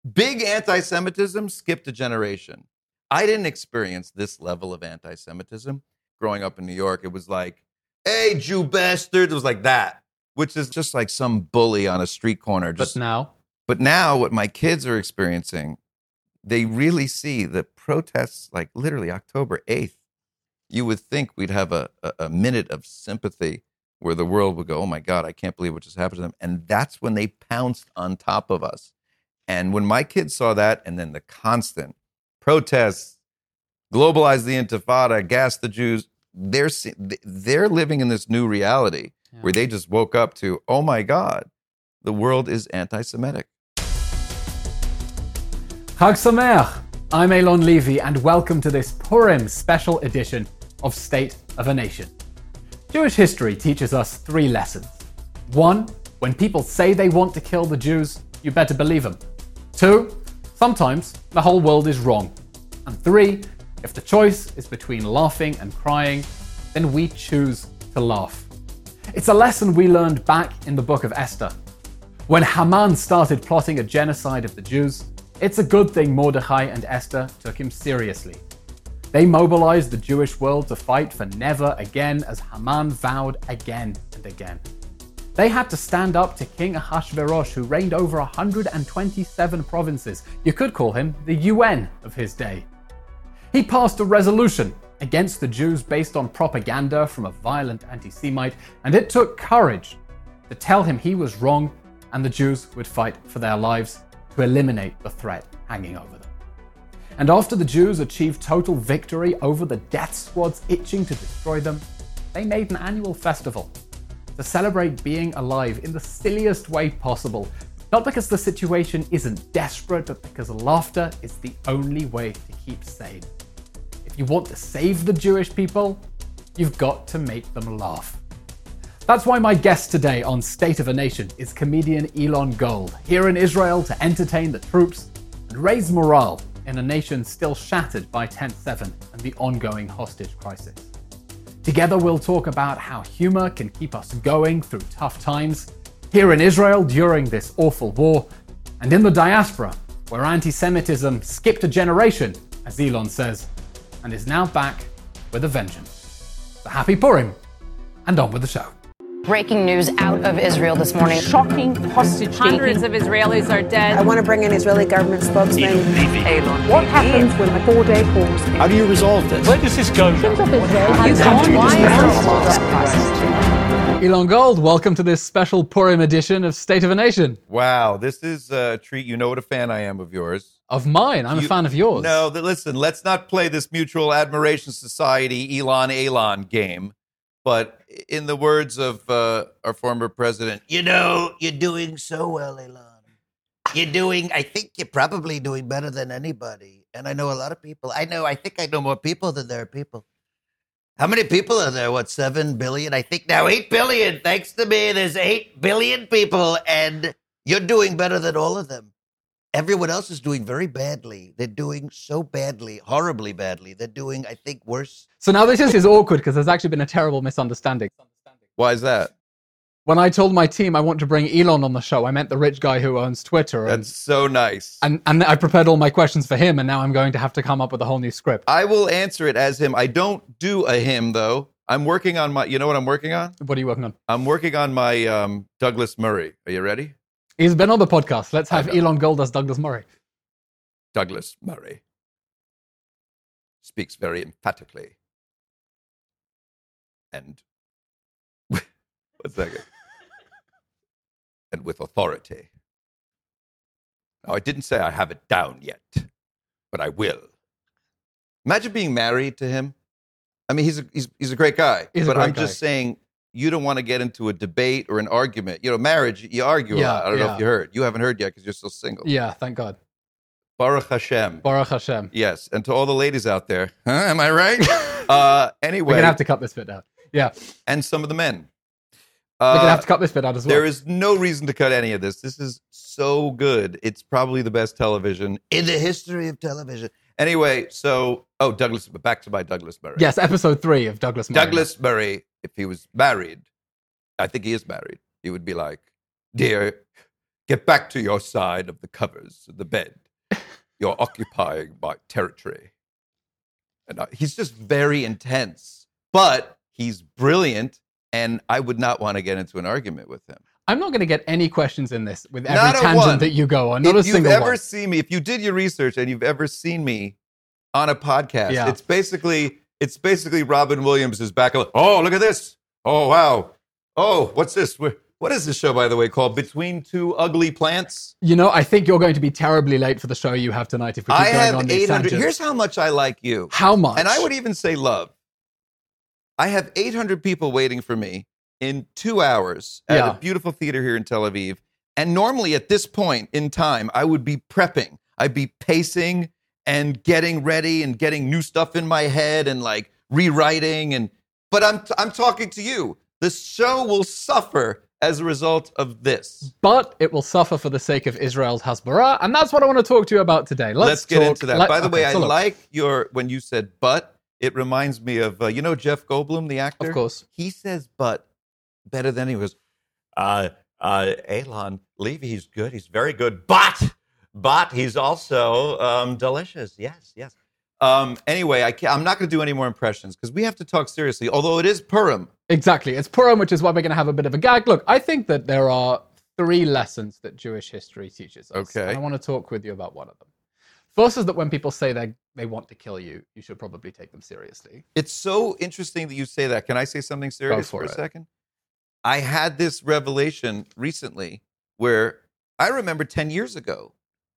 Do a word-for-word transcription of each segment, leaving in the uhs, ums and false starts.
big anti-Semitism skipped a generation. I didn't experience this level of anti-Semitism growing up in New York. It was like, hey, Jew bastard. It was like that, which is just like some bully on a street corner. Just, but now? But now what my kids are experiencing, they really see the protests, like literally October eighth. You would think we'd have a, a, a minute of sympathy where the world would go, oh my God, I can't believe what just happened to them. And that's when they pounced on top of us. And when my kids saw that, and then the constant protests, globalize the Intifada, gas the Jews, they're they're living in this new reality yeah. where they just woke up to, oh my God, the world is anti-Semitic. Chag Sameach! I'm Eilon Levy, and welcome to this Purim special edition of State of a Nation. Jewish history teaches us three lessons. One, when people say they want to kill the Jews, you better believe them. Two, sometimes the whole world is wrong. And three, if the choice is between laughing and crying, then we choose to laugh. It's a lesson we learned back in the book of Esther. When Haman started plotting a genocide of the Jews, it's a good thing Mordechai and Esther took him seriously. They mobilized the Jewish world to fight for never again, as Haman vowed again and again. They had to stand up to King Ahasuerus, who reigned over one hundred twenty-seven provinces. You could call him the U N of his day. He passed a resolution against the Jews based on propaganda from a violent anti-Semite, and it took courage to tell him he was wrong and the Jews would fight for their lives to eliminate the threat hanging over them. And after the Jews achieved total victory over the death squads itching to destroy them, they made an annual festival to celebrate being alive in the silliest way possible, not because the situation isn't desperate, but because laughter is the only way to keep sane. If you want to save the Jewish people, you've got to make them laugh. That's why my guest today on State of a Nation is comedian Elon Gold, here in Israel to entertain the troops and raise morale in a nation still shattered by Tent seven and the ongoing hostage crisis. Together we'll talk about how humor can keep us going through tough times, here in Israel during this awful war, and in the diaspora, where anti-Semitism skipped a generation, as Elon says, and is now back with a vengeance. So happy Purim, and on with the show. Breaking news out of Israel this morning. Shocking hostage taking. Hundreds of Israelis are dead. I want to bring in Israeli government spokesman. Elon. What happens when the four-day pause? How do you resolve this? Where does this go? Elon Gold, welcome to this special Purim edition of State of a Nation. Wow, this is a treat. You know what a fan I am of yours. Of mine? I'm you, a fan of yours. No, th- listen, let's not play this mutual admiration society Elon Elon game. But in the words of uh, our former president, you know, you're doing so well, Elon. You're doing, I think you're probably doing better than anybody. And I know a lot of people. I know, I think I know more people than there are people. How many people are there? What, seven billion? I think now eight billion. Thanks to me, there's eight billion people. And you're doing better than all of them. Everyone else is doing very badly. They're doing so badly, horribly badly. They're doing, I think, worse. So now this is awkward because there's actually been a terrible misunderstanding. Why is that? When I told my team I want to bring Elon on the show, I meant the rich guy who owns Twitter. And, That's so nice. And, and I prepared all my questions for him, and now I'm going to have to come up with a whole new script. I will answer it as him. I don't do a him, though. I'm working on my, you know what I'm working on? What are you working on? I'm working on my um, Douglas Murray. Are you ready? He's been on the podcast. Let's have Elon Gold as Douglas Murray. Douglas Murray speaks very emphatically. And one second. And with authority. Now, I didn't say I have it down yet, but I will. Imagine being married to him. I mean, he's a, he's, he's a great guy. He's but a great I'm guy. just saying, you don't want to get into a debate or an argument. You know, marriage, you argue yeah, a lot. I don't yeah. know if you heard. You haven't heard yet because you're still single. Yeah, thank God. Baruch Hashem. Baruch Hashem. Yes, and to all the ladies out there, huh? Am I right? uh, anyway. We're going to have to cut this bit out. Yeah. And some of the men. Uh, We're going to have to Uh, cut this bit out as well. There is no reason to cut any of this. This is so good. It's probably the best television In the history of television. Anyway, so, oh, Douglas, back to my Douglas Murray. Yes, episode three of Douglas Murray. Douglas Murray, if he was married, I think he is married, he would be like, dear, get back to your side of the covers of the bed. You're occupying my territory. And I, he's just very intense, but he's brilliant, and I would not want to get into an argument with him. I'm not going to get any questions in this with every Not a tangent one. that you go on. Not If a you've single ever one. seen me, if you did your research and you've ever seen me on a podcast, Yeah. it's basically it's basically Robin Williams is back. Oh, look at this. Oh, wow. Oh, what's this? What is this show, by the way, called Between Two Ugly Plants? You know, I think you're going to be terribly late for the show you have tonight if we keep I going have on these eight hundred. tangents. Here's how much I like you. How much? And I would even say love. I have eight hundred people waiting for me in two hours at Yeah. a beautiful theater here in Tel Aviv. And normally at this point in time, I would be prepping. I'd be pacing and getting ready and getting new stuff in my head and like rewriting. And but I'm I'm talking to you. The show will suffer as a result of this. But it will suffer for the sake of Israel's Hasbara, and that's what I want to talk to you about today. Let's, Let's get talk- into that. let- By the way, okay, I so look, like your when you said "but." It reminds me of uh, you know Jeff Goldblum, the actor. Of course. He says "but" better than he was. Uh, uh, Elon Levy, he's good. He's very good. But, but he's also um, delicious. Yes, yes. Um, anyway, I can't, I'm not going to do any more impressions because we have to talk seriously. Although it is Purim. Exactly. It's Purim, which is why we're going to have a bit of a gag. Look, I think that there are three lessons that Jewish history teaches us. Okay. And I want to talk with you about one of them. First is that when people say they they want to kill you, you should probably take them seriously. It's so interesting that you say that. Can I say something serious for for, a it. second? I had this revelation recently where I remember ten years ago,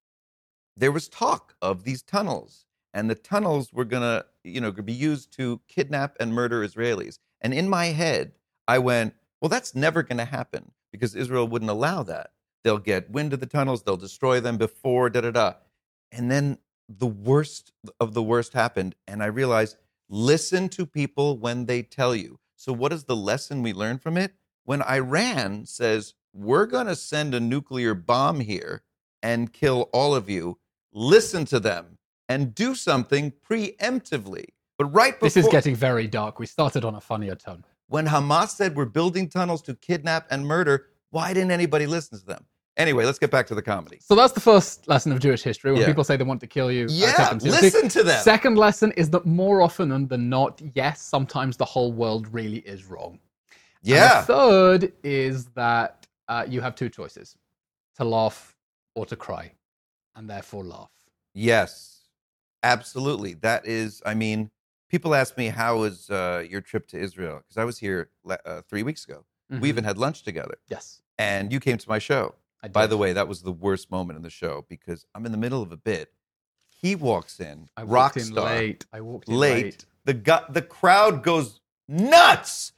there was talk of these tunnels, and the tunnels were going to, you know, be used to kidnap and murder Israelis. And in my head, I went, well, that's never going to happen because Israel wouldn't allow that. They'll get wind of the tunnels, they'll destroy them before, da da da. And then the worst of the worst happened, and I realized, listen to people when they tell you. So what is the lesson we learn from it? When Iran says, we're going to send a nuclear bomb here and kill all of you, listen to them and do something preemptively. But right before... This is getting very dark. We started on a funnier tone. When Hamas said we're building tunnels to kidnap and murder, why didn't anybody listen to them? Anyway, let's get back to the comedy. So that's the first lesson of Jewish history. When Yeah. people say they want to kill you, I Yeah, take them seriously. listen to them. Second lesson is that more often than not, yes, sometimes the whole world really is wrong. Yeah. And the third is that uh, you have two choices, to laugh or to cry, and therefore laugh. Yes, absolutely. That is, I mean, people ask me, how was uh, your trip to Israel? Because I was here le- uh, three weeks ago. Mhm. We even had lunch together. Yes. And you came to my show. I By did. the way, that was the worst moment in the show because I'm in the middle of a bit. He walks in, I rock walked in star, late. I walked in late. late. The gu- the crowd goes nuts.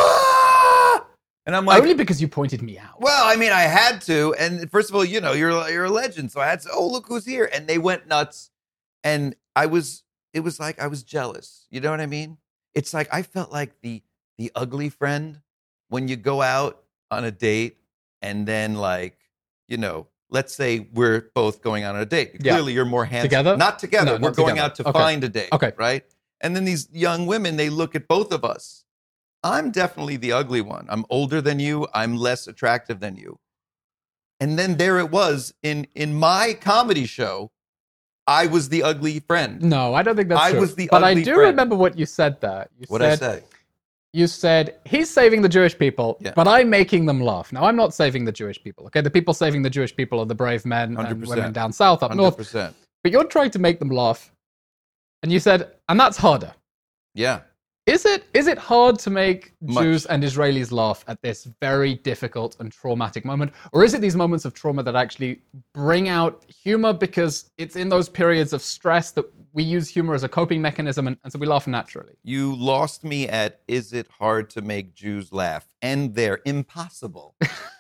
Wah! And I'm like, Only because you pointed me out. well, I mean, I had to. And first of all, you know, you're you're a legend, so I had to. Oh, look who's here! And they went nuts. And I was, it was like I was jealous. You know what I mean? It's like I felt like the the ugly friend when you go out on a date, and then like, you know, let's say we're both going on a date. Yeah. Clearly, you're more handsome. Together? Not together. No, we're not going together. out to Okay. find a date. Okay. Right. And then these young women, they look at both of us. I'm definitely the ugly one. I'm older than you. I'm less attractive than you. And then there it was in in my comedy show. I was the ugly friend. No, I don't think that's I true. was the But I ugly do friend. remember what you said there. You What did I said, say? You said, he's saving the Jewish people, Yeah. but I'm making them laugh. Now, I'm not saving the Jewish people, okay? The people saving the Jewish people are the brave men and one hundred percent. women down south, up one hundred north. percent. But you're trying to make them laugh. And you said, and that's harder. Yeah. Is it is it hard to make Much. Jews and Israelis laugh at this very difficult and traumatic moment? Or is it these moments of trauma that actually bring out humor because it's in those periods of stress that we use humor as a coping mechanism and, and so we laugh naturally? You lost me at is it hard to make Jews laugh? And they're impossible.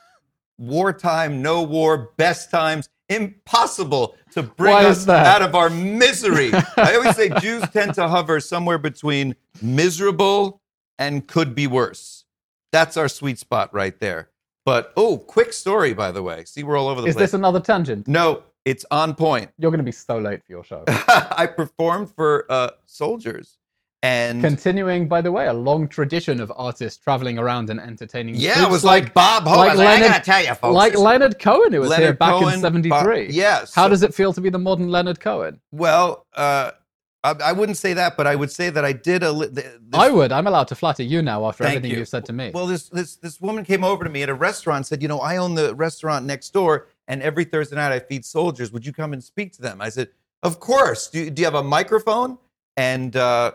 Wartime, no war, best times, impossible to bring Why us is that? out of our misery. I always say Jews tend to hover somewhere between miserable and could be worse. That's our sweet spot right there. But, oh, quick story, by the way. See, we're all over the Is place. this another tangent? No, it's on point. You're going to be so late for your show. I performed for uh, soldiers, And continuing, by the way, a long tradition of artists traveling around and entertaining. yeah, it was like, Bob Hope. Like I, Leonard, I gotta tell you, folks. like Leonard Cohen, who was Leonard here back Cohen, in seventy-three. Bob, yes. How So- does it feel to be the modern Leonard Cohen? Well, uh, I, I wouldn't say that, but I would say that I did a. li- This, I would. I'm allowed to flatter you now after Thank everything you. you've said to me. Well, this this this woman came over to me at a restaurant and said, you know, I own the restaurant next door, and every Thursday night I feed soldiers. Would you come and speak to them? I said, of course. Do you, do you have a microphone? And uh,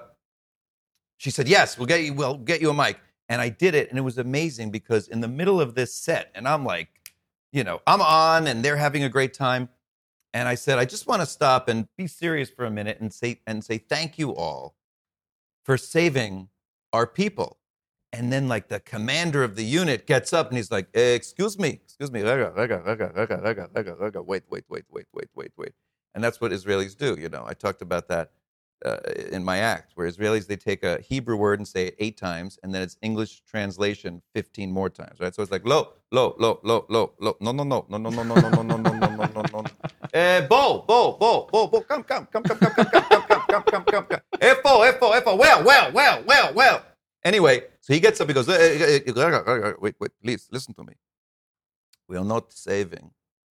she said, yes, we'll get you. We'll get you a mic. And I did it, and it was amazing because in the middle of this set, and I'm like, you know, I'm on, and they're having a great time. And I said, I just want to stop and be serious for a minute and say and say thank you all for saving our people. And then, like, the commander of the unit gets up and he's like, eh, excuse me, excuse me, rega, rega, rega, rega, rega, rega, rega, wait, wait, wait, wait, wait, wait, wait. And that's what Israelis do, you know. I talked about that uh, in my act, where Israelis, they take a Hebrew word and say it eight times, and then it's English translation fifteen more times, right? So it's like, lo, lo, lo, lo, lo, lo, no, no, no, no, no, no, no, no, no, no, no, no, no, no, no. Eh, bo, bo, bo, bo, bo, come, come, come, come, come, come, come, come, come, come, come, come, come. Efo, efo, efo, well, well, well, well, well. Anyway, so he gets up, he goes, eh, eh, eh, eh, wait, wait, please, listen to me. We are not saving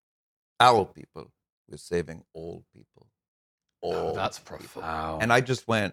our people. We're saving all people. All Oh, that's people. profound. And I just went,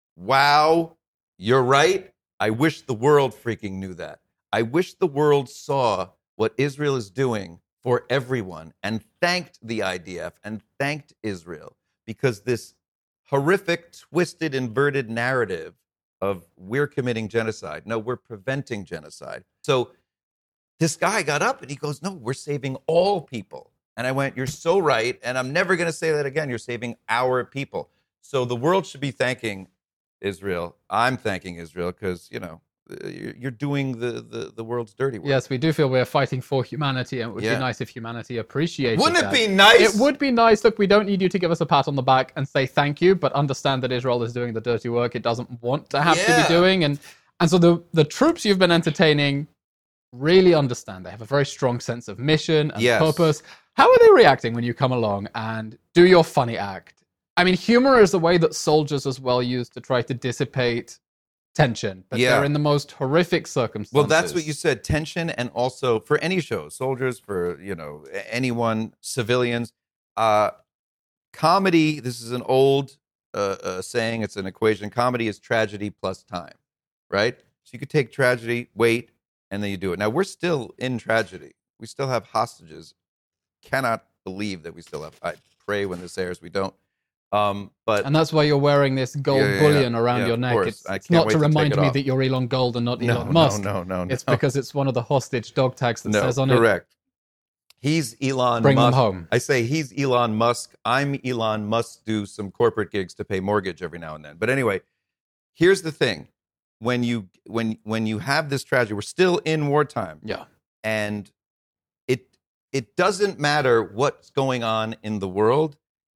wow, you're right. I wish the world freaking knew that. I wish the world saw what Israel is doing for everyone and thanked the I D F and thanked Israel, because this horrific, twisted, inverted narrative of we're committing genocide. No, we're preventing genocide. So this guy got up and he goes, no, we're saving all people. And I went, you're so right. And I'm never going to say that again. You're saving our people. So the world should be thanking Israel. I'm thanking Israel because, you know, you're doing the, the, the world's dirty work. Yes, we do feel we're fighting for humanity, and it would Yeah. be nice if humanity appreciated Wouldn't it that. be nice? It would be nice. Look, we don't need you to give us a pat on the back and say thank you, but understand that Israel is doing the dirty work it doesn't want to have to Yeah. be doing. And and so the, the troops you've been entertaining really understand. They have a very strong sense of mission and Yes. purpose. How are they reacting when you come along and do your funny act? I mean, humor is the way that soldiers as well use to try to dissipate tension, but Yeah. they're in the most horrific circumstances. Well, that's what you said, tension, and also for any show, soldiers, for, you know, anyone, civilians, uh, comedy, this is an old uh, uh, saying, it's an equation. Comedy is tragedy plus time, right? So you could take tragedy, wait, and then you do it. Now, we're still in tragedy. We still have hostages. Cannot believe that we still have, I pray when this airs, we don't. Um, but And that's why you're wearing this gold Yeah, yeah, bullion yeah. around Yeah, your of neck. course. It's, I it's can't not wait to to take remind it me off. that you're Elon Gold and not no, Elon Musk. no, no, no. It's no. because it's one of the hostage dog tags that no, says on it, correct. He's Elon bring them Musk. home. I say he's Elon Musk. I'm Elon Musk. Do some corporate gigs to pay mortgage every now and then. But anyway, here's the thing: when you when when you have this tragedy, we're still in wartime, Yeah. and it it doesn't matter what's going on in the world.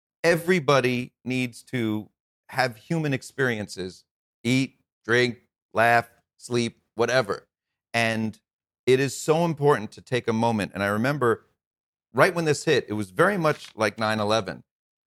Everybody needs to have human experiences: eat, drink, laugh, sleep, whatever. And it is so important to take a moment. And I remember right when this hit, it was very much like nine eleven.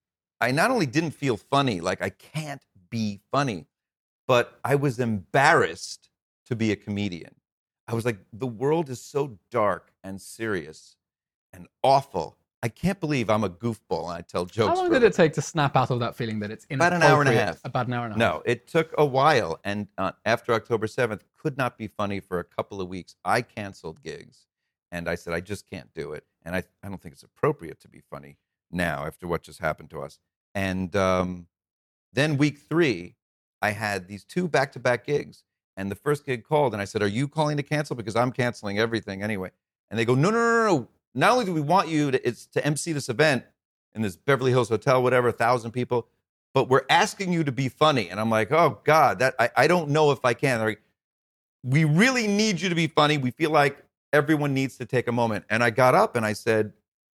I not only didn't feel funny, like I can't be funny, but I was embarrassed to be a comedian. I was like, the world is so dark and serious and awful. I can't believe I'm a goofball and I tell jokes. How long for did a it take to snap out of that feeling that it's About inappropriate? an hour and a half. About an hour and a half. No, it took a while. And uh, after October seventh, could not be funny for a couple of weeks. I canceled gigs. And I said, I just can't do it. And I, I don't think it's appropriate to be funny now after what just happened to us. And um, then week three, I had these two back-to-back gigs. And the first gig called, and I said, are you calling to cancel? Because I'm canceling everything anyway. And they go, no, no, no, no. Not only do we want you to, it's to emcee this event in this Beverly Hills hotel, whatever, a thousand people, but we're asking you to be funny. And I'm like, oh, God, that I, I don't know if I can. They're like, we really need you to be funny. We feel like everyone needs to take a moment. And I got up and I said,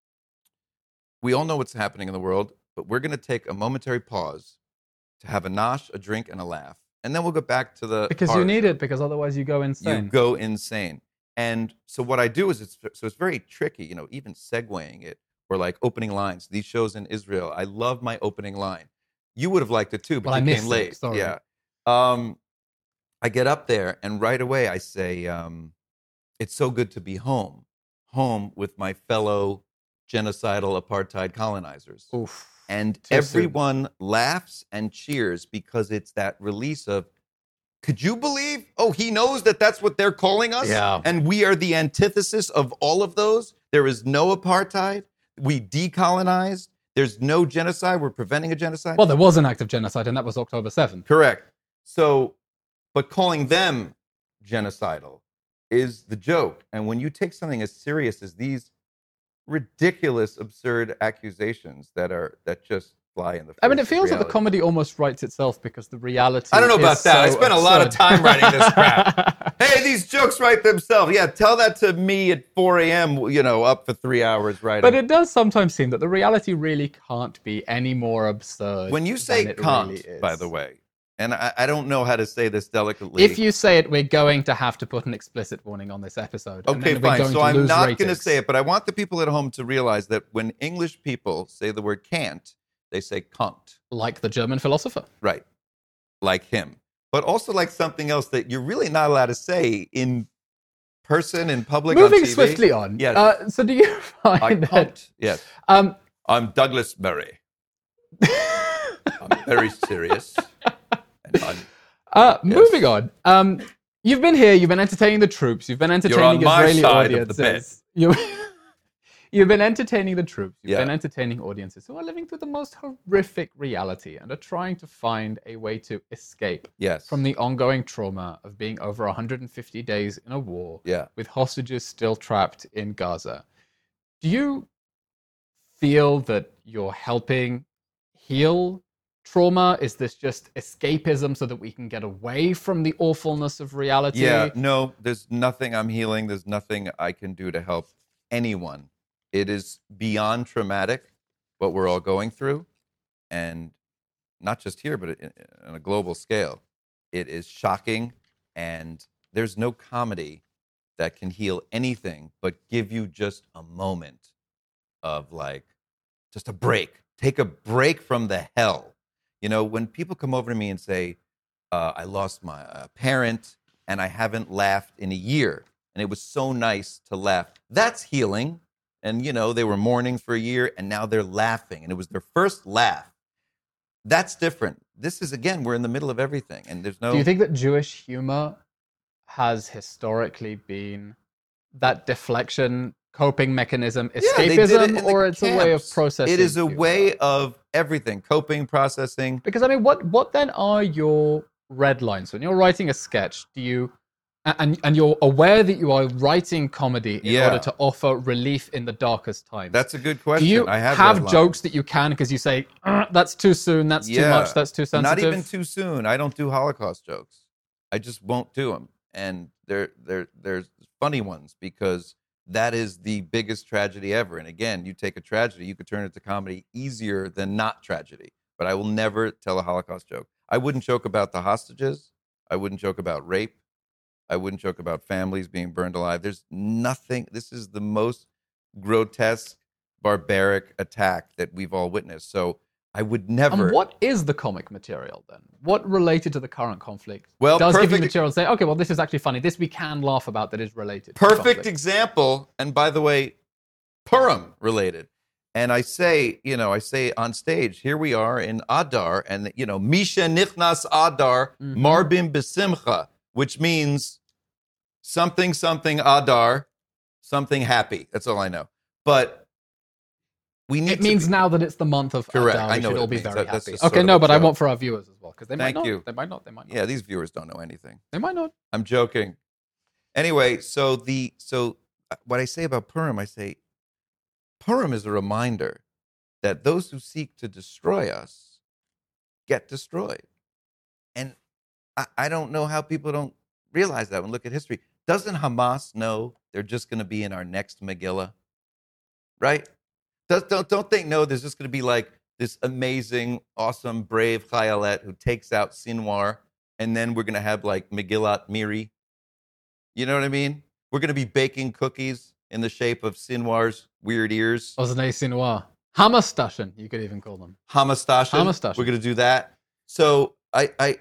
we all know what's happening in the world, but we're going to take a momentary pause to have a nosh, a drink, and a laugh. And then we'll go back to the Because horror you need show. it, because otherwise you go insane. You go insane. And so what I do is, it's so it's very tricky, you know, even segueing it or like opening lines. These shows in Israel, I love my opening line. You would have liked it too, but Well, I you missed came it, late. sorry. Yeah. Um, I get up there, and right away I say, um, it's so good to be home, home with my fellow genocidal apartheid colonizers. Oof. And Too soon. everyone laughs and cheers because it's that release of, could you believe? Oh, he knows that that's what they're calling us? Yeah. And we are the antithesis of all of those. There is no apartheid. We decolonized. There's no genocide. We're preventing a genocide. Well, there was an act of genocide, and that was October seventh. Correct. So, but calling them genocidal is the joke. And when you take something as serious as these ridiculous, absurd accusations that are that just fly in the face. I mean, it of feels like the reality. comedy almost writes itself because the reality. I don't know about is that. I so spent a lot of absurd. time writing this crap. Hey, these jokes write themselves. Yeah, tell that to me at four a.m., you know, up for three hours writing. But it does sometimes seem that the reality really can't be any more absurd. When you say than it can't, really is. by the way, and I, I don't know how to say this delicately. If you say it, we're going to have to put an explicit warning on this episode. and Okay, then we're fine. going So to I'm lose not going to ratings. say it, but I want the people at home to realize that when English people say the word can't, they say can't. Like the German philosopher. Right. Like him. But also like something else that you're really not allowed to say in person, in public, Moving on T V. swiftly on. Yes. Uh, so do you I find that... can't. Yes. Um, I'm Douglas Murray. I'm very serious. And I'm, uh, Yes. Moving on. Um, you've been here. You've been entertaining the troops. You've been entertaining on my Israeli side of the audiences. You, you've been entertaining the troops. You've Yeah. been entertaining audiences who are living through the most horrific reality and are trying to find a way to escape yes. from the ongoing trauma of being over one hundred fifty days in a war Yeah. with hostages still trapped in Gaza. Do you feel that you're helping heal trauma? Is this just escapism so that we can get away from the awfulness of reality? Yeah, no, there's nothing I'm healing. There's nothing I can do to help anyone. It is beyond traumatic, what we're all going through. And not just here, but in- on a global scale. It is shocking. And there's no comedy that can heal anything but give you just a moment of like, just a break. Take a break from the hell. You know, when people come over to me and say, uh, I lost my uh, parent and I haven't laughed in a year, and it was so nice to laugh, that's healing. And, you know, they were mourning for a year and now they're laughing, and it was their first laugh. That's different. This is, again, we're in the middle of everything, and there's no... Do you think that Jewish humor has historically been that deflection, coping mechanism, Yeah, they did it escapism, in the or it's a way of camps. processing? It is a humor? way of everything, coping, processing. Because I mean, what what then are your red lines when you're writing a sketch? Do you and and you're aware that you are writing comedy in Yeah. order to offer relief in the darkest times? That's a good Do question. you I have, have red lines. jokes that you can because you say "Uh, that's too soon, that's too Yeah. much, that's too sensitive? Not even too soon. I don't do Holocaust jokes. I just won't do them. And they're they're they're funny ones because that is the biggest tragedy ever. And again, you take a tragedy, you could turn it to comedy easier than not tragedy. But I will never tell a Holocaust joke. I wouldn't joke about the hostages. I wouldn't joke about rape. I wouldn't joke about families being burned alive. There's nothing. This is the most grotesque, barbaric attack that we've all witnessed. So I would never. And what is the comic material then? What related to the current conflict Well, does give you perfect- material and say, okay, well, this is actually funny. This we can laugh about that is related. to Perfect conflict. example, and by the way, Purim related. And I say, you know, I say on stage, here we are in Adar, and, you know, Misha Nichnas Adar, Mhm. Marbim Besimcha, which means something, something Adar, something happy. That's all I know. But we need It to means be- now that it's the month of Correct. Adar, I we know should what all it be means. very That- that's happy. just sort Okay, of no, a but I joke. want for our viewers as well, because they might Thank not. you. They might not. They might not. Yeah, these viewers don't know anything. They might not. I'm joking. Anyway, so the so uh, what I say about Purim, I say Purim is a reminder that those who seek to destroy us get destroyed. And I, I don't know how people don't realize that when look at history. Doesn't Hamas know they're just going to be in our next Megillah? Right? Does, don't, don't they know there's just going to be like this amazing, awesome, brave Chayalet who takes out Sinwar, and then we're going to have like Megillat Miri? You know what I mean? We're going to be baking cookies in the shape of Sinwar's weird ears. Oznei Sinwar. Hamastashen, you could even call them. Hamastashen. Hamastashen. We're going to do that. So I, I,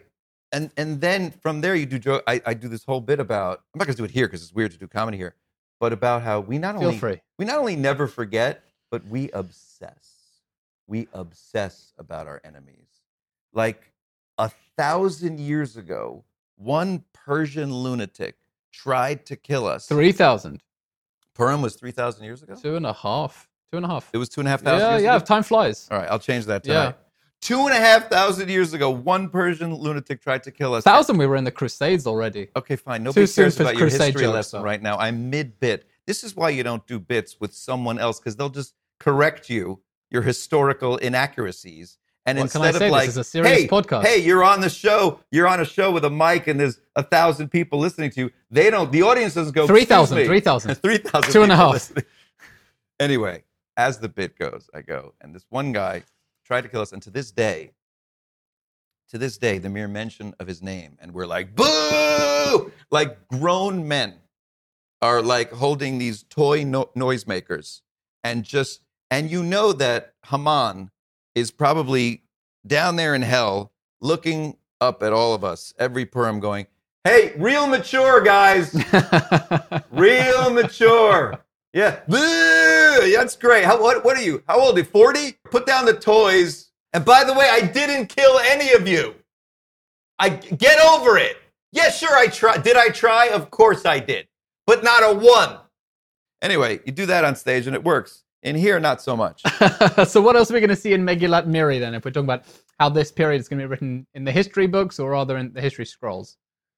and and then from there you do joke. I, I do this whole bit about. I'm not going to do it here because it's weird to do comedy here, but about how we not Feel only free. we not only never forget, but we obsess. We obsess about our enemies. Like a thousand years ago, one Persian lunatic tried to kill us. Three thousand. Purim was three thousand years ago. Two and a half. Two and a half. It was two and a half thousand. Yeah, years yeah. ago? Time flies. All right, I'll change that Yeah. tonight. Two and a half thousand years ago, one Persian lunatic tried to kill us. Thousand. We were in the Crusades already. Okay, fine. Nobody soon cares for about your crusade history jokes, lesson though. right now. I'm mid-bit. This is why you don't do bits with someone else, because they'll just correct you, your historical inaccuracies. And What can instead I say? of This like, is a serious hey, podcast. hey, you're on the show. You're on a show with a mic, and there's a thousand people listening to you. They don't. The audience doesn't go. Three thousand. "Excuse me." Three thousand. Three thousand. Two and a people half. listening. Anyway, as the bit goes, I go, and this one guy tried to kill us, and to this day, to this day, the mere mention of his name, and we're like, boo! Like grown men are like holding these toy no- noisemakers, and just, and you know that Haman is probably down there in hell looking up at all of us every Purim going, hey, real mature, guys. Real mature. Yeah. Boo! That's great. How, what, what are you? How old are you? forty? Put down the toys. And by the way, I didn't kill any of you. I get over it. Yeah, sure, I tried. Did I try? Of course I did. But not a one. Anyway, you do that on stage and it works. In here, not so much. So what else are we going to see in Megillat Miri then, if we're talking about how this period is going to be written in the history books or rather in the history scrolls?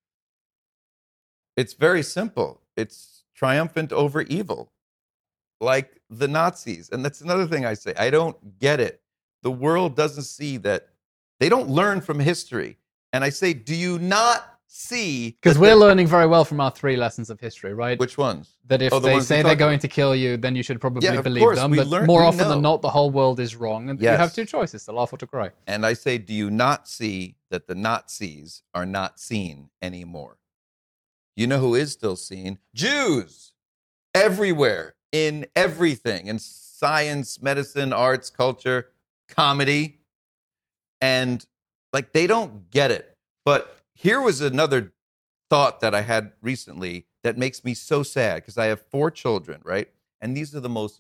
It's very simple. It's triumphant over evil, like the Nazis. And that's another thing I say. I don't get it. The world doesn't see that. They don't learn from history. And I say, do you not see? Because that we're the- learning very well from our three lessons of history, right? Which ones? That if Oh, the they ones we say they're talked going about. to kill you, then you should probably Yeah, of believe course, them. we But learn- more we often than know. not, the whole world is wrong. And Yes. you have two choices, to laugh or to cry. And I say, do you not see that the Nazis are not seen anymore? You know who is still seen? Jews. Everywhere, in everything, in science, medicine, arts, culture, comedy. And like, they don't get it. But here was another thought that I had recently that makes me so sad, because I have four children, right? And these are the most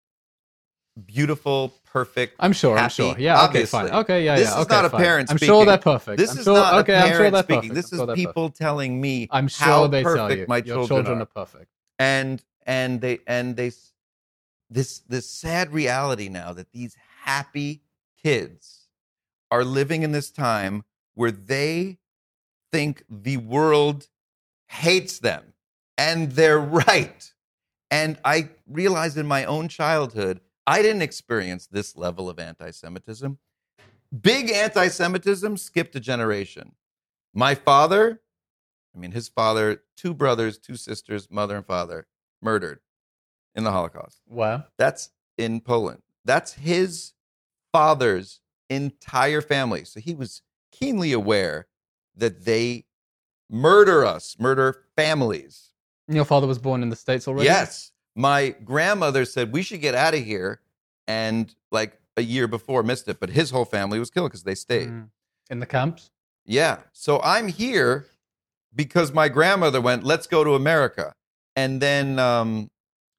beautiful, perfect. I'm sure, I'm happy- sure. Yeah, okay, obviously. fine. Okay, yeah, This yeah. is okay, not a fine. parent I'm speaking. sure they're perfect. This I'm is sure, not okay, a I'm parent sure they're speaking. perfect. This I'm is sure they're people perfect. telling me I'm sure how they tell perfect you my your children, children are. are perfect. And and they and they this this sad reality now that these happy kids are living in this time where they think the world hates them, and they're right. And I realized in my own childhood, I didn't experience this level of anti-Semitism. Big anti-Semitism skipped a generation. My father, I mean, his father, two brothers, two sisters, mother and father, murdered in the Holocaust. Wow. That's in Poland. That's his father's entire family. So he was keenly aware that they murder us, murder families. Your father was born in the States already? Yes. My grandmother said we should get out of here, and like a year before missed it, but his whole family was killed because they stayed. Mm. In the camps? Yeah. So I'm here because my grandmother went, let's go to America. And then, um,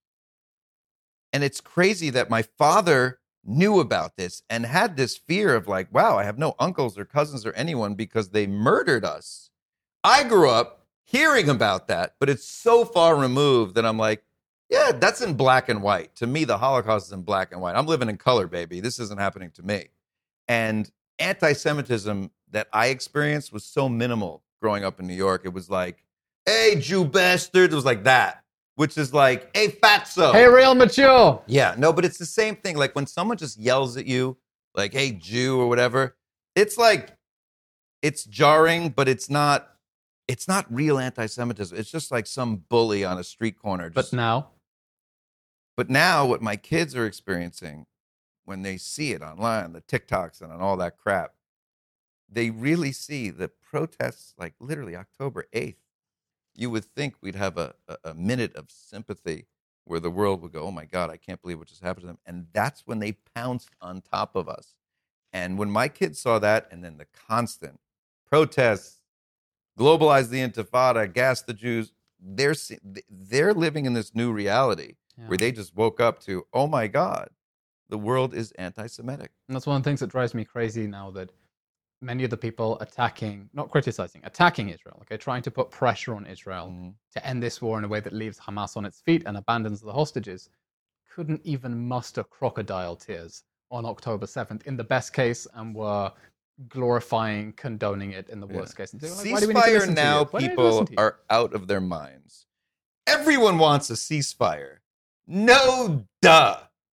and it's crazy that my father knew about this and had this fear of like, wow, I have no uncles or cousins or anyone because they murdered us. I grew up hearing about that, but it's so far removed that I'm like, yeah, that's in black and white. To me, the Holocaust is in black and white. I'm living in color, baby. This isn't happening to me. And anti-Semitism that I experienced was so minimal growing up in New York. It was like, hey, Jew bastard. It was like that, which is like, hey, fatso. Hey, real mature. Yeah, no, but it's the same thing. Like when someone just yells at you, like, hey, Jew or whatever, it's like, it's jarring, but it's not, it's not real anti-Semitism. It's just like some bully on a street corner. Just, But now? but now what my kids are experiencing when they see it online, the TikToks and on all that crap, they really see the protests, like literally October eighth. You would think we'd have a, a, a minute of sympathy where the world would go, oh my God, I can't believe what just happened to them. And that's when they pounced on top of us. And when my kids saw that, and then the constant protests, globalize the Intifada, gas the Jews. They're they're living in this new reality yeah. where they just woke up to, oh my God, the world is anti-Semitic. And that's one of the things that drives me crazy now, that many of the people attacking, not criticizing, attacking Israel, okay, trying to put pressure on Israel mm-hmm. to end this war in a way that leaves Hamas on its feet and abandons the hostages, couldn't even muster crocodile tears on October seventh in the best case, and were glorifying, condoning it in the worst yeah. case. And like, why do we need to listen ceasefire now, to you? people are out of their minds. Everyone wants a ceasefire. No, duh.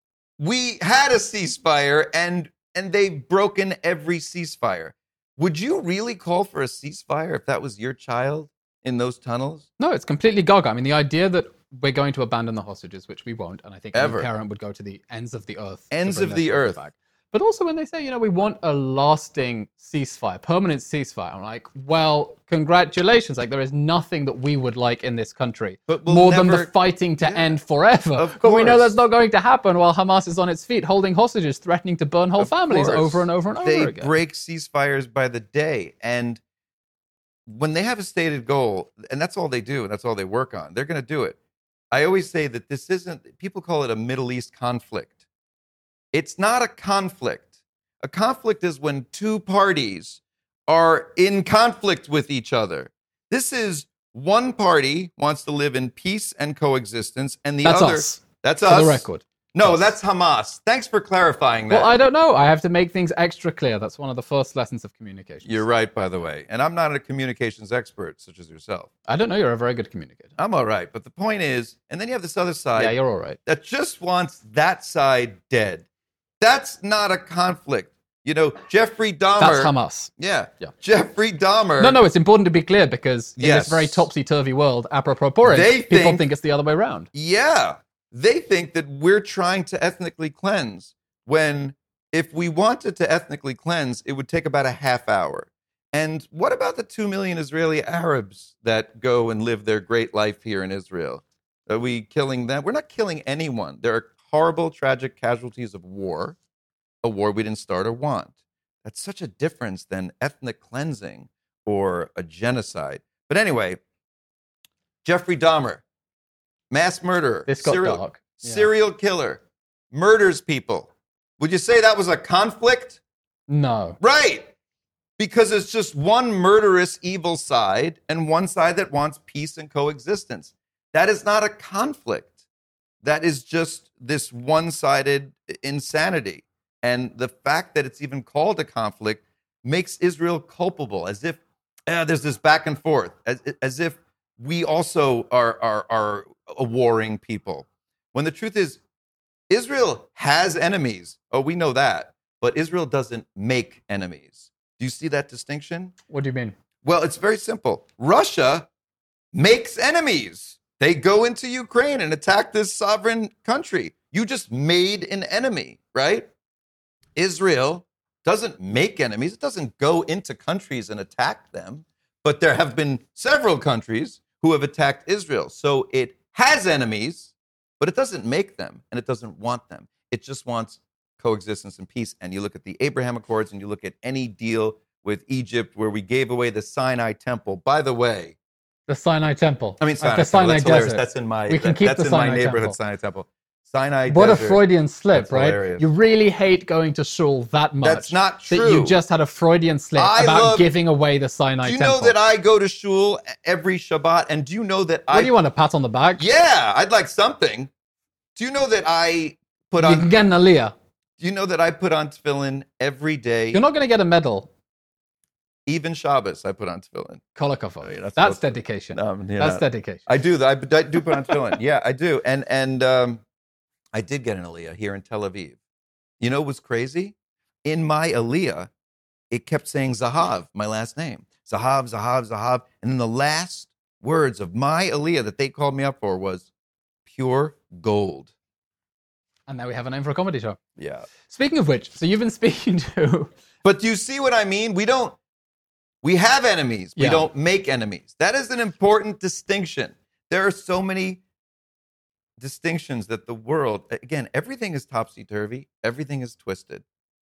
We had a ceasefire, and and they've broken every ceasefire. Would you really call for a ceasefire if that was your child in those tunnels? No, it's completely gaga. I mean, the idea that we're going to abandon the hostages, which we won't, and I think Ever. any parent would go to the ends of the earth. Ends of the earth. Back. But also when they say, you know, we want a lasting ceasefire, permanent ceasefire, I'm like, well, congratulations. Like, there is nothing that we would like in this country but we'll more never, than the fighting to yeah, end forever. Of but we know that's not going to happen while Hamas is on its feet, holding hostages, threatening to burn whole of families course. over and over and over they again. They break ceasefires by the day. And when they have a stated goal, and that's all they do, and that's all they work on, they're going to do it. I always say that this isn't, people call it a Middle East conflict. It's not a conflict. A conflict is when two parties are in conflict with each other. This is one party wants to live in peace and coexistence, and the that's other... Us. That's For us. the record. No, Us. That's Hamas. Thanks for clarifying that. Well, I don't know. I have to make things extra clear. That's one of the first lessons of communication. You're right, by the way. And I'm not a communications expert, such as yourself. I don't know. You're a very good communicator. I'm all right. But the point is, and then you have this other side. Yeah, you're all right. That just wants that side dead. That's not a conflict. You know, Jeffrey Dahmer. That's Hamas. Yeah. Yeah. Jeffrey Dahmer. No, no, it's important to be clear, because in Yes. this very topsy-turvy world, apropos Purim, They people think- think it's the other way around. Yeah. They think that we're trying to ethnically cleanse, when if we wanted to ethnically cleanse, it would take about a half hour. And what about the two million Israeli Arabs that go and live their great life here in Israel? Are we killing them? We're not killing anyone. There are horrible, tragic casualties of war, a war we didn't start or want. That's such a difference than ethnic cleansing or a genocide. But anyway, Jeffrey Dahmer, mass murderer, This got serial, dark. Yeah. serial killer, murders people. Would you say that was a conflict? No. Right. Because it's just one murderous, evil side and one side that wants peace and coexistence. That is not a conflict. That is just this one-sided insanity. And the fact that it's even called a conflict makes Israel culpable, as if eh, there's this back and forth, as, as if we also are, are, are a warring people. When the truth is, Israel has enemies. Oh, we know that. But Israel doesn't make enemies. Do you see that distinction? What do you mean? Well, it's very simple. Russia makes enemies. They go into Ukraine and attack this sovereign country. You just made an enemy, right? Israel doesn't make enemies. It doesn't go into countries and attack them. But there have been several countries who have attacked Israel. So it has enemies, but it doesn't make them, and it doesn't want them. It just wants coexistence and peace. And you look at the Abraham Accords, and you look at any deal with Egypt where we gave away the Sinai Temple. By the way, The Sinai Temple. I mean, Sinai Like the Temple. Sinai That's hilarious. Desert. That's in my, We can that- keep that's the in my Sinai neighborhood, Temple. Sinai Temple. Sinai What Desert. a Freudian slip, That's right? hilarious. You really hate going to shul that much. That's not That true. you just had a Freudian slip I about love- giving away the Sinai Do you Temple. know that I go to shul every Shabbat? And do you know that I... What do you want, a pat on the back? Yeah, I'd like something. Do you know that I put You on... can get an aliyah. Do you know that I put on tefillin every day? You're not going to get a medal. Even Shabbos, I put on tefillin. Kolakov. Oh, yeah, that's that's what- dedication. Um, you That's know, dedication. I do. I, I do put on tefillin. Yeah, I do. And and um, I did get an aliyah here in Tel Aviv. You know what's crazy? In my aliyah, it kept saying Zahav, my last name. Zahav, Zahav, Zahav. And then the last words of my aliyah that they called me up for was pure gold. And now we have a name for a comedy show. Yeah. Speaking of which, so you've been speaking to... But do you see what I mean? We don't, we have enemies. We Yeah. don't make enemies. That is an important distinction. There are so many distinctions that the world, again, everything is topsy-turvy. Everything is twisted.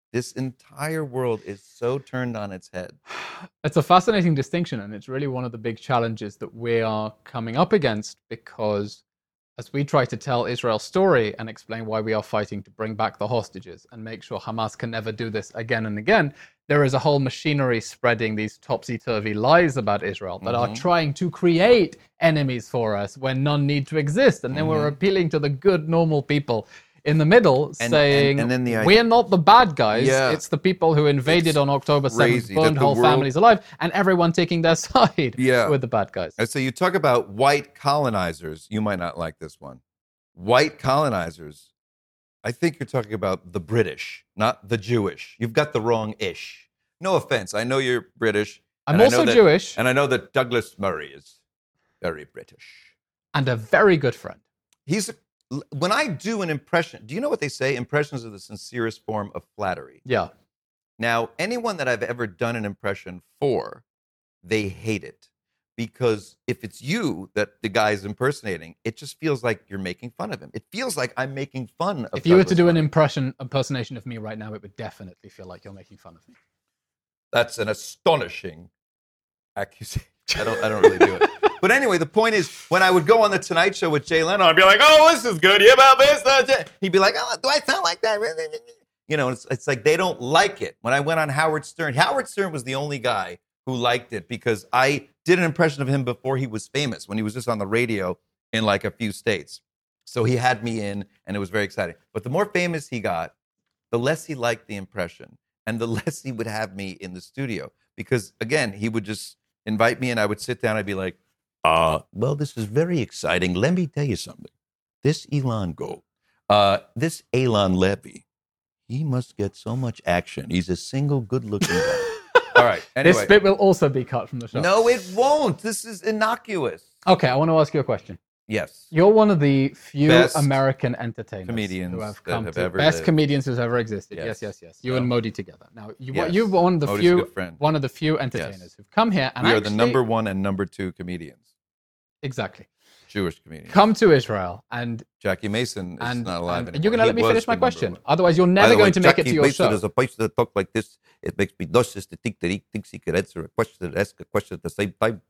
This entire world is so turned on its head. It's a fascinating distinction, and it's really one of the big challenges that we are coming up against, because as we try to tell Israel's story and explain why we are fighting to bring back the hostages and make sure Hamas can never do this again and again, there is a whole machinery spreading these topsy-turvy lies about Israel that Mm-hmm. are trying to create enemies for us when none need to exist. And then Mm-hmm. we're appealing to the good, normal people in the middle, And- saying, and- and then the- we're not the bad guys. Yeah. It's the people who invaded It's on October seventh, crazy that burned the whole world- families alive, and everyone taking their side Yeah. with the bad guys. And so you talk about white colonizers. You might not like this one. White colonizers. I think you're talking about the British, not the Jewish. You've got the wrong ish. No offense. I know you're British. I'm and I also know that- Jewish And I know that Douglas Murray is very British. and a very good friend. He's when I do an impression, do you know what they say? Impressions are the sincerest form of flattery. Yeah. Now, anyone that I've ever done an impression for, they hate it. Because if it's you that the guy's impersonating, it just feels like you're making fun of him. It feels like I'm making fun of If you were to Douglas do an Murray. impression impersonation of me right now, it would definitely feel like you're making fun of me. That's an astonishing accusation. I don't I don't really do it. But anyway, the point is, when I would go on the Tonight Show with Jay Leno, I'd be like, "Oh, this is good. Yeah, about this." uh, Jay." He'd be like, "Oh, do I sound like that?" You know, it's it's like they don't like it. When I went on Howard Stern, Howard Stern was the only guy who liked it because I did an impression of him before he was famous, when he was just on the radio in like a few states. So he had me in, and it was very exciting. But the more famous he got, the less he liked the impression, and the less he would have me in the studio. Because again, he would just invite me, and I would sit down. I'd be like, uh, well, this is very exciting. Let me tell you something. This Elon Gold, uh, this Elon Levy, he must get so much action. He's a single, good-looking guy. All right. Anyway. This bit will also be cut from the show. No, it won't. This is innocuous. Okay, I want to ask you a question. Yes. You're one of the few Best American entertainers comedians who have that come have to ever best lived. comedians who's ever existed. Yes, Yes. yes, yes. You So- and Modi together. Now, you, Yes. you're one of the Modi's a few, good friend. one of the few entertainers Yes. who've come here and We are actually, the number one and number two comedians, exactly Jewish comedians. come to Israel and Jackie Mason is and, not alive and anymore. you're going to He let me was finish my the number question. one. Otherwise, you're By never the way, going to make it Jackie to your Mason show. is a place that talk like this. It makes me nauseous to think that he thinks he could answer a question, ask a question at the same time.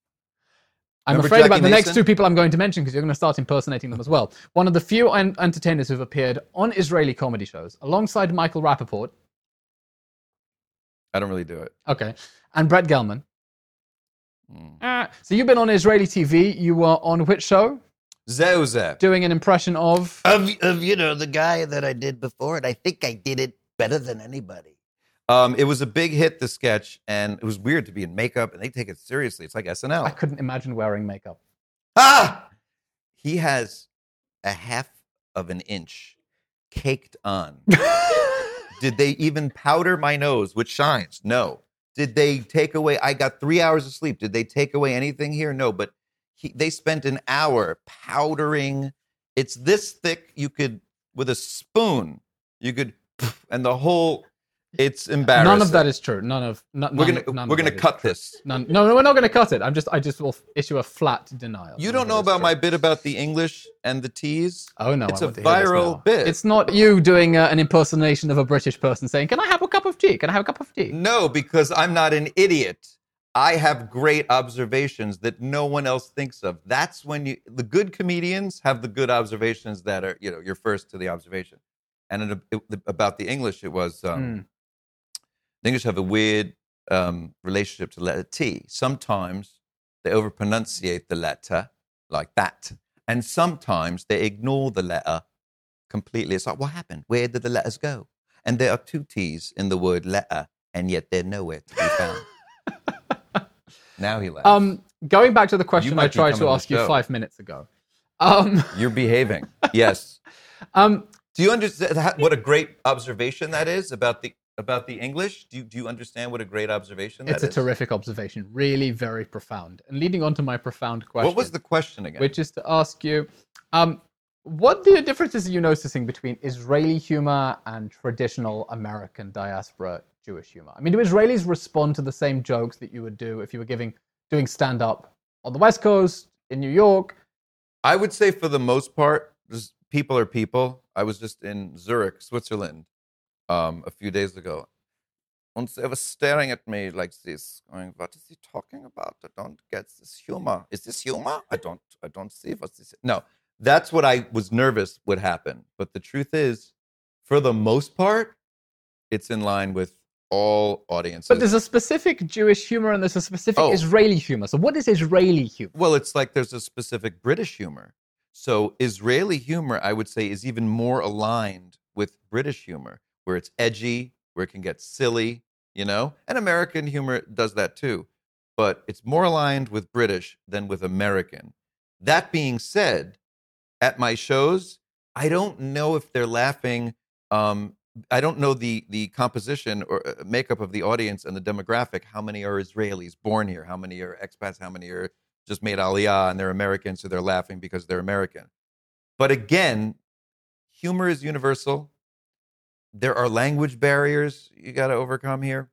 I'm Remember afraid Jackie about the next Mason? two people I'm going to mention because you're going to start impersonating them as well. One of the few en- entertainers who've appeared on Israeli comedy shows alongside Michael Rappaport, I don't really do it. okay, and Brett Gelman. Mm. Ah, so you've been on Israeli T V. You were on which show? Zeuze. Doing an impression of... Of, of, you know, the guy that I did before, and I think I did it better than anybody. Um, it was a big hit, the sketch, and it was weird to be in makeup, and they take it seriously. It's like S N L. I couldn't imagine wearing makeup. Ah! He has a half of an inch caked on. Did they even powder my nose, which shines? No. Did they take away? I got three hours of sleep. Did they take away anything here? No. But he, they spent an hour powdering. It's this thick. You could, with a spoon, you could, and the whole. It's embarrassing. None of that is true. None of none, We're none- gonna none we're of gonna that is cut true. this. None, no, no, we're not going to cut it. I'm just, I just will issue a flat denial. You None don't of know that is about true. my bit about the English and the T's? Oh no, It's I a want to hear this viral now. bit. It's not you doing uh, an impersonation of a British person saying, "Can I have a cup of tea? Can I have a cup of tea?" No, because I'm not an idiot. I have great observations that no one else thinks of. That's when you, the good comedians have the good observations that are, you know, you're first to the observation. And it, it, about the English, it was, um, Mm. the English have a weird um, relationship to the letter T. Sometimes they overpronunciate the letter like that. And sometimes they ignore the letter completely. It's like, what happened? Where did the letters go? And there are two T's in the word letter, and yet they're nowhere to be found. Now he laughs. Um, going back to the question might I be tried coming to to the ask you show. five minutes ago. Um, You're behaving. Yes. um, Do you understand how- what a great observation that is about the about the English? Do you, do you understand what a great observation that it's a is? terrific observation, really very profound. And leading on to my profound question, What was the question again? which is to ask you, um, what the differences are you noticing between Israeli humor and traditional American diaspora Jewish humor? I mean, do Israelis respond to the same jokes that you would do if you were giving doing stand up on the West Coast, in New York? I would say for the most part, just people are people. I was just in Zurich, Switzerland, um, a few days ago. And they were staring at me like this, going, "What is he talking about? I don't get this humor. Is this humor? I don't, I don't see what this is." No, that's what I was nervous would happen. But the truth is, for the most part, it's in line with all audiences. But there's a specific Jewish humor and there's a specific Oh. Israeli humor. So what is Israeli humor? Well, it's like there's a specific British humor. So Israeli humor, I would say, is even more aligned with British humor, where it's edgy, where it can get silly, you know? And American humor does that too. But it's more aligned with British than with American. That being said, at my shows, I don't know if they're laughing. Um, I don't know the the composition or uh, makeup of the audience and the demographic. How many are Israelis born here? How many are expats? How many are just made Aliyah and they're American, so they're laughing because they're American? But again, humor is universal. There are language barriers you got to overcome here.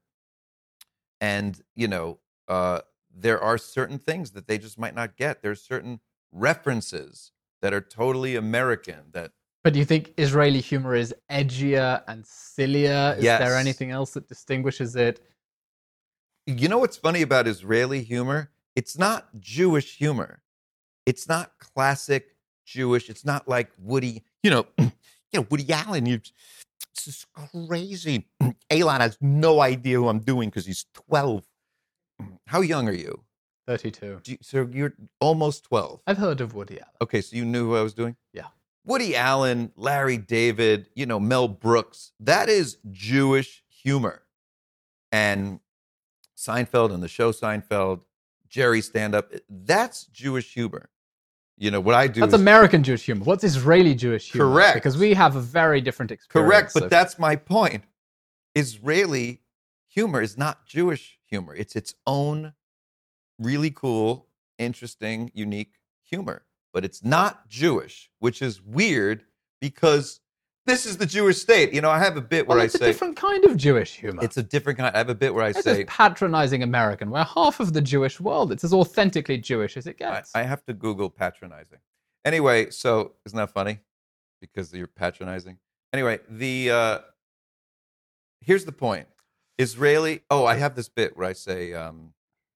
And, you know, uh, there are certain things that they just might not get. There's certain references that are totally American that But do you think Israeli humor is edgier and sillier? Is Yes. there anything else that distinguishes it? You know what's funny about Israeli humor? It's not Jewish humor. It's not classic Jewish. It's not like Woody, you know, you know, Woody Allen. You, it's just crazy. Elon has no idea who I'm doing because he's twelve. How young are you? thirty-two. Do you? So you're almost twelve. I've heard of Woody Allen. Okay, so you knew who I was doing? Yeah. Woody Allen, Larry David, you know, Mel Brooks. That is Jewish humor. And Seinfeld and the show Seinfeld, Jerry stand-up, that's Jewish humor. You know, what I do That's is... American Jewish humor. What's Israeli Jewish humor? Correct. Because we have a very different experience. Correct, but of- that's my point. Israeli humor is not Jewish humor. It's its own really cool, interesting, unique humor. But it's not Jewish, which is weird because this is the Jewish state. You know, I have a bit where well, I it's a say... different kind of Jewish humor. It's a different kind. I have a bit where I It's say... just patronizing American. We're half of the Jewish world. It's as authentically Jewish as it I, gets. I have to Google patronizing. Anyway, so isn't that funny? Because you're patronizing. Anyway, the uh, here's the point. Israeli. Oh, I have this bit where I say um,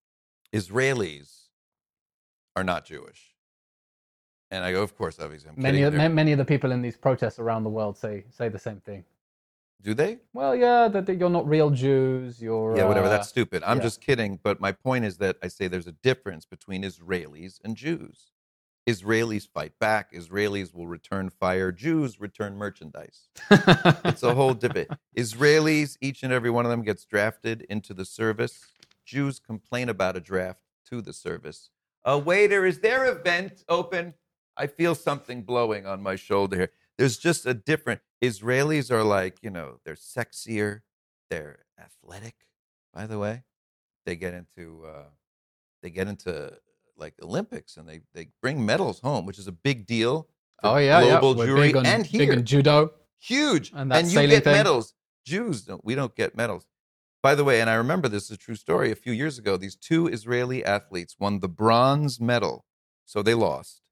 Israelis are not Jewish, and I go, of course, obviously. I'm many, kidding. of, They're- ma- many of the people in these protests around the world say say the same thing. Do they? Well, yeah, that, that you're not real Jews. You're Yeah, whatever. uh, That's stupid. I'm yeah. just kidding. But my point is that I say there's a difference between Israelis and Jews. Israelis fight back. Israelis will return fire. Jews return merchandise. It's a whole debate. Israelis, each and every one of them gets drafted into the service. Jews complain about a draft to the service. Uh, waiter, is there a vent open? I feel something blowing on my shoulder here. There's just a different... Israelis are like, you know, they're sexier. They're athletic, by the way. They get into... Uh, they get into... like Olympics, and they, they bring medals home, which is a big deal for oh yeah, global yeah. We're Jewry big on, and big here. on judo. Huge. And that you sailing get thing. medals. Jews, don't, we don't get medals. By the way, and I remember this is a true story, a few years ago, these two Israeli athletes won the bronze medal. So they lost.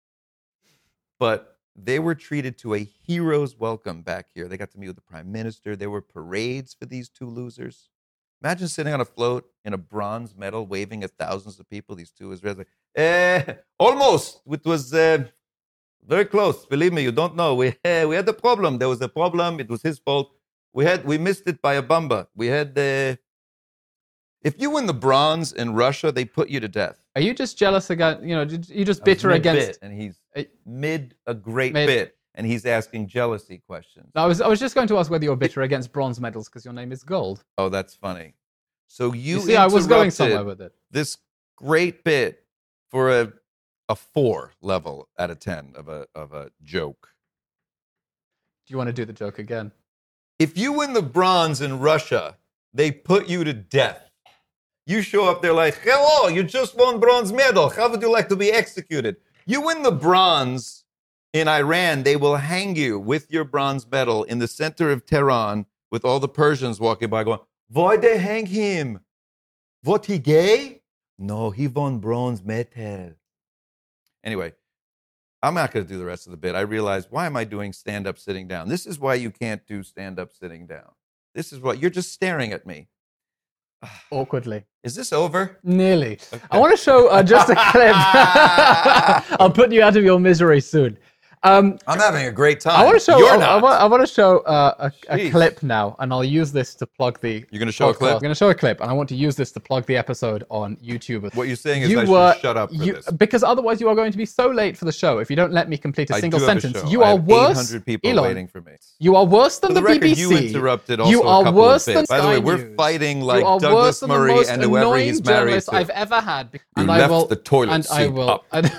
But they were treated to a hero's welcome back here. They got to meet with the prime minister. There were parades for these two losers. Imagine sitting on a float in a bronze medal, waving at thousands of people. These two Israelis, uh, almost. It was uh, very close. Believe me, you don't know. We uh, we had a problem. There was a problem. It was his fault. We had we missed it by a bamba. We had. Uh, if you win the bronze in Russia, they put you to death. Are you just jealous against? You know, you just I was bitter mid-bit, against? and he's Uh, mid a great mid- bit, and he's asking jealousy questions. I was I was just going to ask whether you're bitter against bronze medals because your name is gold. Oh, that's funny. So you, You see, I was going interrupted somewhere with it. this great bit for a a four level out of ten of a of a joke. Do you want to do the joke again? If you win the bronze in Russia, they put you to death. You show up there like, hello, you just won bronze medal. How would you like to be executed? You win the bronze in Iran, they will hang you with your bronze medal in the center of Tehran with all the Persians walking by going, why they hang him? What, he gay? No, he won bronze medal. Anyway, I'm not going to do the rest of the bit. I realized, why am I doing stand-up sitting down? This is why you can't do stand-up sitting down. This is what, you're just staring at me. Awkwardly. Is this over? Nearly. Okay. I want to show uh, just a clip. I'll put you out of your misery soon. Um, I'm having a great time. I want to show. You're I, not. I, want, I want to show uh, a, a clip now, and I'll use this to plug the. You're going to show podcast. a clip. I'm going to show a clip, and I want to use this to plug the episode on YouTube. What you're saying is you I were, should shut up for you, this, because otherwise you are going to be so late for the show if you don't let me complete a I single do have a sentence. show. You I are have worse. eight hundred people Elon, waiting for me. You are worse than For the, the record, B B C. you interrupted also you a are couple worse of than bits. By the way, Sky we're News. fighting like you are Douglas worse than Murray the most and whoever annoying he's married journalist to. I've ever had. You And I left will, the toilet and seat I will, up. And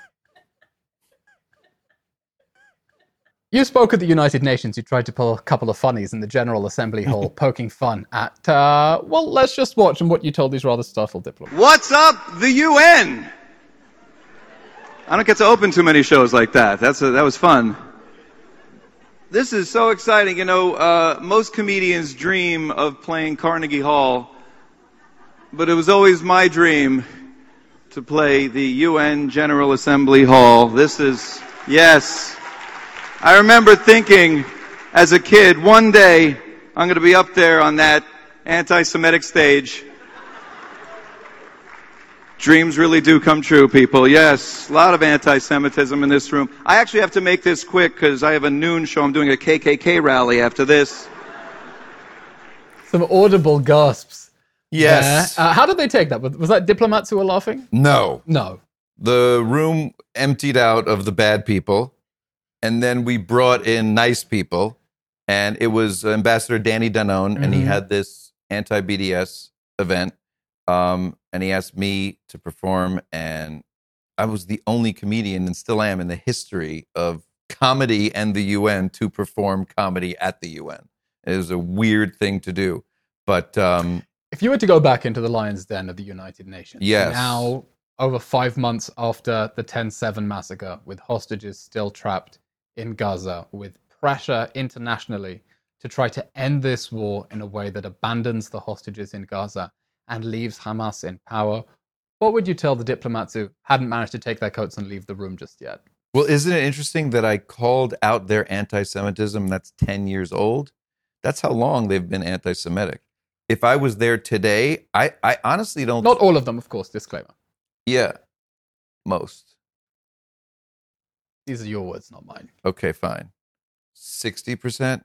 you spoke at the United Nations. You tried to pull a couple of funnies in the General Assembly Hall, poking fun at, uh, well, let's just watch and what you told these rather startled diplomats. What's up, the U N? I don't get to open too many shows like that. That's a, that was fun. This is so exciting. You know, uh, most comedians dream of playing Carnegie Hall, but it was always my dream to play the U N General Assembly Hall. This is, yes. I remember thinking as a kid, one day I'm going to be up there on that anti-Semitic stage. Dreams really do come true, people. Yes, a lot of anti-Semitism in this room. I actually have to make this quick because I have a noon show. I'm doing a K K K rally after this. Some audible gasps. Yes. Uh, how did they take that? Was that diplomats who were laughing? No. No. The room emptied out of the bad people, and then we brought in nice people, and it was Ambassador Danny Danone, mm-hmm. and he had this anti-B D S event, um, and he asked me to perform, and I was the only comedian, and still am, in the history of comedy and the U N to perform comedy at the U N. It was a weird thing to do, but... Um, if you were to go back into the lion's den of the United Nations, yes. now over five months after the ten seven massacre, with hostages still trapped in Gaza, with pressure internationally to try to end this war in a way that abandons the hostages in Gaza and leaves Hamas in power, what would you tell the diplomats who hadn't managed to take their coats and leave the room just yet? Well, isn't it interesting that I called out their anti-Semitism? That's ten years old. That's how long they've been anti-Semitic. If I was there today, I, I honestly don't... Not all of them, of course, disclaimer. Yeah, most. These are your words, not mine. Okay, fine. sixty percent?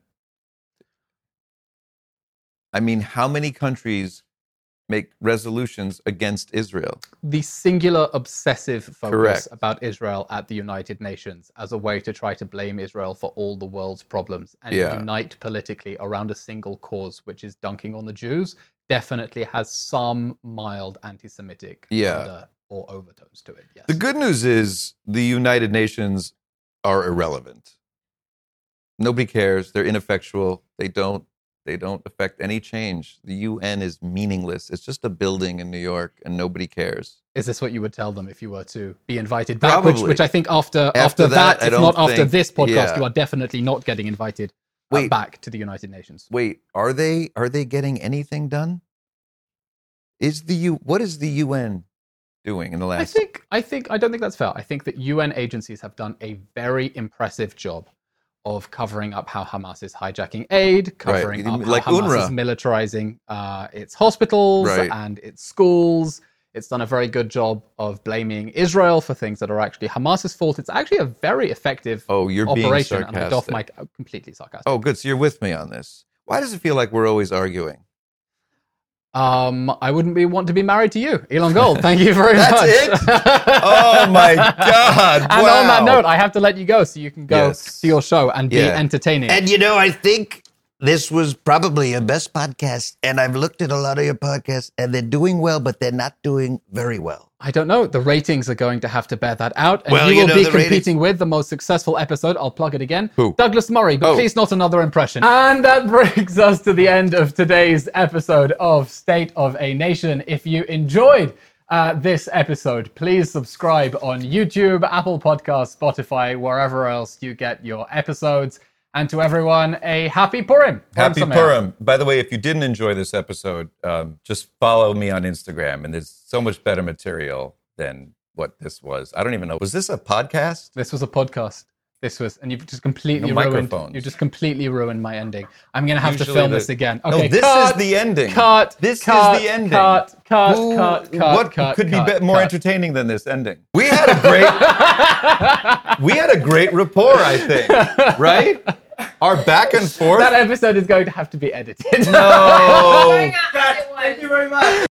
I mean, how many countries make resolutions against Israel? The singular obsessive focus Correct. about Israel at the United Nations as a way to try to blame Israel for all the world's problems and Yeah. unite politically around a single cause, which is dunking on the Jews, definitely has some mild anti-Semitic Yeah. under or overtones to it. Yes. The good news is the United Nations are irrelevant. Nobody cares. They're ineffectual. They don't They don't affect any change. The U N is meaningless. It's just a building in New York, and nobody cares. Is this what you would tell them if you were to be invited back? Which, Probably. which I think after after, After that, that, I if don't not after think- this podcast, yeah. you are definitely not getting invited uh, Wait. back to the United Nations. Wait, are they are they getting anything done? Is the U what is the U N doing in the last? I think I think I don't think that's fair. I think that U N agencies have done a very impressive job of covering up how Hamas is hijacking aid, covering Right. up Like how Hamas UNRWA. is militarizing uh, its hospitals Right. and its schools. It's done a very good job of blaming Israel for things that are actually Hamas's fault. It's actually a very effective Oh, you're being operation. And I doff sarcastic. my uh, completely sarcastic. Oh, good. So you're with me on this. Why does it feel like we're always arguing? Um, I wouldn't be want to be married to you, Elon Gold. Thank you very That's much. it? Oh my God! And wow. on that note, I have to let you go so you can go Yes. to your show and be Yeah. entertaining. And you know, I think this was probably your best podcast. And I've looked at a lot of your podcasts, and they're doing well, but they're not doing very well. I don't know. The ratings are going to have to bear that out. And Well, you you will know, be the competing with the most successful episode. I'll plug it again. Who? Douglas Murray, but Oh. please not another impression. And that brings us to the end of today's episode of State of a Nation. If you enjoyed uh, this episode, please subscribe on YouTube, Apple Podcasts, Spotify, wherever else you get your episodes. And to everyone, a happy Purim. Happy Sameach. Purim. By the way, if you didn't enjoy this episode, um, just follow me on Instagram, and there's so much better material than what this was. I don't even know. Was this a podcast? This was a podcast. This was, and you've just completely No ruined. microphones. You've just completely ruined my ending. I'm gonna have Usually to film the- this again. No, Okay, this cut, is the ending. Cut. This cut, is the ending. Cut. Cut. Who- Cut. Cut. what cut, could cut, be be more cut. entertaining than this ending? We had a great, we had a great rapport, I think, right? Our back and forth. That episode is going to have to be edited. No. Thank you very much.